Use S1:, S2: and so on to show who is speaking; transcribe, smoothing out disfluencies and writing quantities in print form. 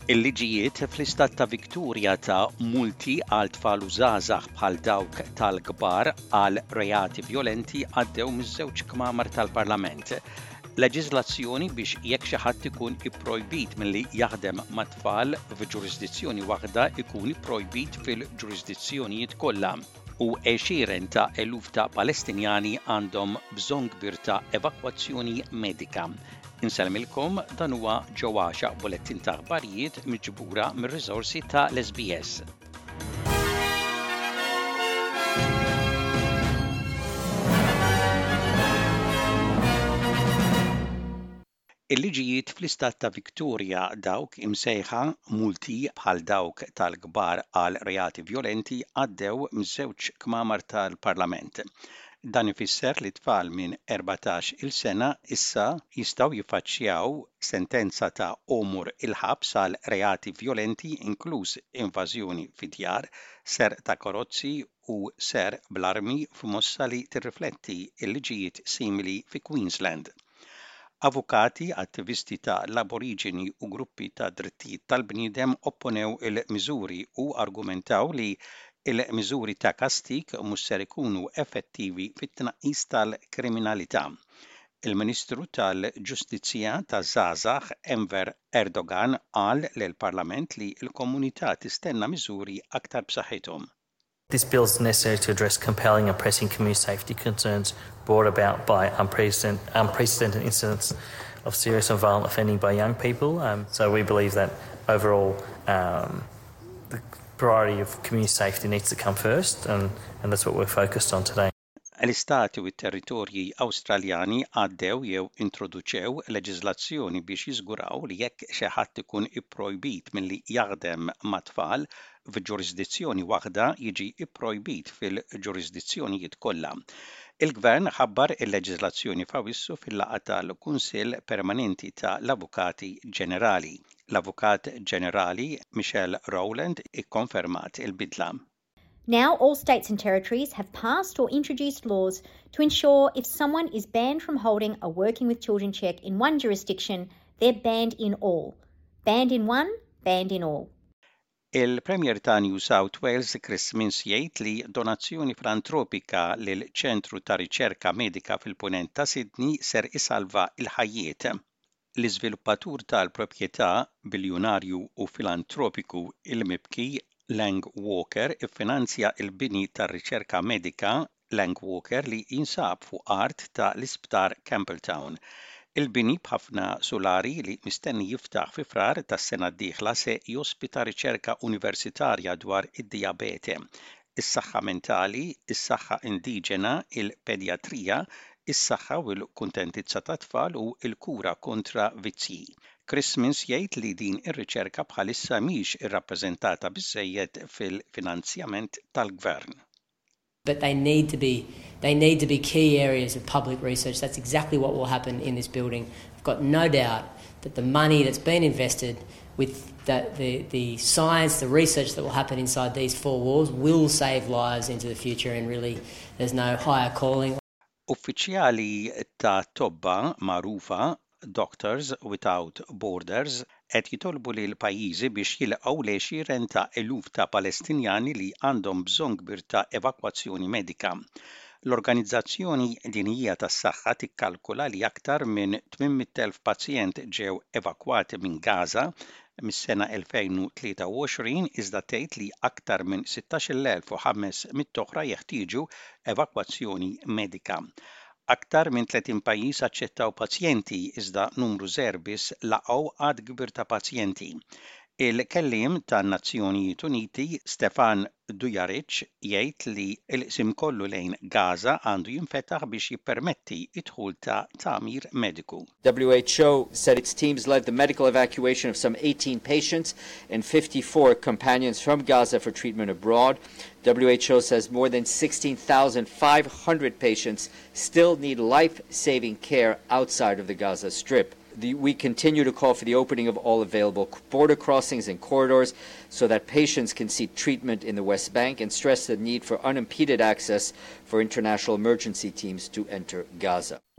S1: Il-liġijiet fl-istat ta' Victoria ta' multi għal tfal u żgħażagħ bħal dawk tal-kbar għal reati vjolenti għaddew miż-żewġ kmamar tal-Parlament. Leġiżlazzjoni biex jekk xi ħadd ikun ipprojbit milli jaħdem ma' tfal f'ġurisdizzjoni waħda ikun ipprojbit fil-ġurisdizzjonijiet kollha. U għexieren ta' eluf ta' Palestinjani għandhom bżonn kbir ta' evakwazzjoni medika. Inselmilkom dan huwa ġewwa bulettin ta' aħbarijiet miġbura mir-riżorsi ta' l-SBS. Il-liġijiet fl-istat ta' Victoria dawk imsejħa multi bħal dawk tal-kbar għal reati vjolenti għaddew miż-żewġ kmamar tal-Parlament. Dan ifisser li tfal minn 14-il sena issa jistgħu jiffaċċjaw sentenza ta' omur il-ħabs għal reati vjolenti inkluż invażjoni fid-djar, ser ta' karozzi u ser bl-armi f'mossa li tirrifletti l-liġijiet simili fi Queensland. Avukati, attivisti ta' l-aboriġini u gruppi ta' drittijiet tal-bniedem opponew il-miżuri u argumentaw li il-miżuri ta' kastik mhux ser ikunu effettivi fit-tnaqqis tal-kriminalità. Il-Ministru tal-Ġustizzja taż-żgħażagħ Enver Erdogan qal lill-Parlament li l-komunità tistenna miżuri aktar b'saħħithom.
S2: This bill is necessary to address compelling and pressing community safety concerns brought about by unprecedented incidents of serious and violent offending by young people. So we believe that overall the priority of community safety needs to come first, and that's what we're focused on today.
S1: L-istati u t-territorji Awstraljani għaddew jew introduċew leġiżlazzjoni biex jiżguraw li jekk xi ħadd ikun ipprojbit milli jaħdem ma' tfal f'ġurisdizzjoni waħda jiġi ipprojbit fil-ġurisdizzjonijiet kollha. Il-Gvern ħabbar il-leġiżlazzjoni f'Awwissu fil-laqgħa tal-Kunsill Permanenti tal-Avukati Ġenerali. L-Avukat Ġenerali Michelle Rowland ikkonfermat il-bidla.
S3: Now all states and territories have passed or introduced laws to ensure if someone is banned from holding a working with children check in one jurisdiction, they're banned in all. Banned in one, banned in all.
S1: Il-Premier ta' New South Wales Chris Minns jgħid li donazzjoni filantropika lil ċentru ta' riċerka medika fil-punent ta' Sydney ser isalva il-ħajjiet. L-iżviluppatur tal-proprjetà biljonarju u filantropiku il-mibki Lang Walker iffinanzja il-bini tar-riċerka medika Lang Walker li jinsab fuq art ta' l-isptar Campbelltown. Il-bini b'ħafna solari li mistenni jiftaħ fi frar tas-sena d-dieħla se jospita riċerka universitarja dwar id-dijabete, is-saħħa mentali, is-saħħa indiġena, il-pedjatrija, is-saħħa u l-kuntentizza tat-tfal u l-kura kontra vizzji. Chris Minns jgħid li din ir-riċerka bħalissa mhix irrappreżentata biżżejjed fil-finanzjament tal-Gvern.
S4: But they need to be key areas of public research. That's exactly what will happen in this building. I've got no doubt that the money that's been invested with the science, the research that will happen inside these four walls will save lives into the future, and really there's no higher calling.
S1: Uffiċjali ta' tobba magħrufa Doctors Without Borders qed jitolbu lil pajjiżi biex jilqgħu l-għexieren ta' eluf ta' Palestinjani li għandhom bżonn kbir ta' evakwazzjoni medika. L-Organizzazzjoni Dinjija tas-Saħħa tikkalkula li aktar minn 800,000 pazjent ġew evakwati minn Gaza mis-sena 2023 iżda tgħid li aktar minn 16,500 oħra jeħtieġu evakwazzjoni medika. Aktar minn 30 pajjiż aċċettaw pazjenti iżda numru żgħir biss laqgħu għad kbir ta' pazjenti. Il-kelliem tan-Nazzjonijiet Uniti Stefan Dujarric jgħid li l-qsim kollu lejn Gaza għandu jinfetaħ biex jippermetti id-dħul ta' tagħmir mediku.
S5: WHO said its teams led the medical evacuation of some 18 patients and 54 companions from Gaza for treatment abroad. WHO says more than 16,500 patients still need life-saving care outside of the Gaza Strip. We continue to call for the opening of all available border crossings and corridors so that patients can seek treatment in the West Bank, and stress the need for unimpeded access for international emergency teams to enter Gaza.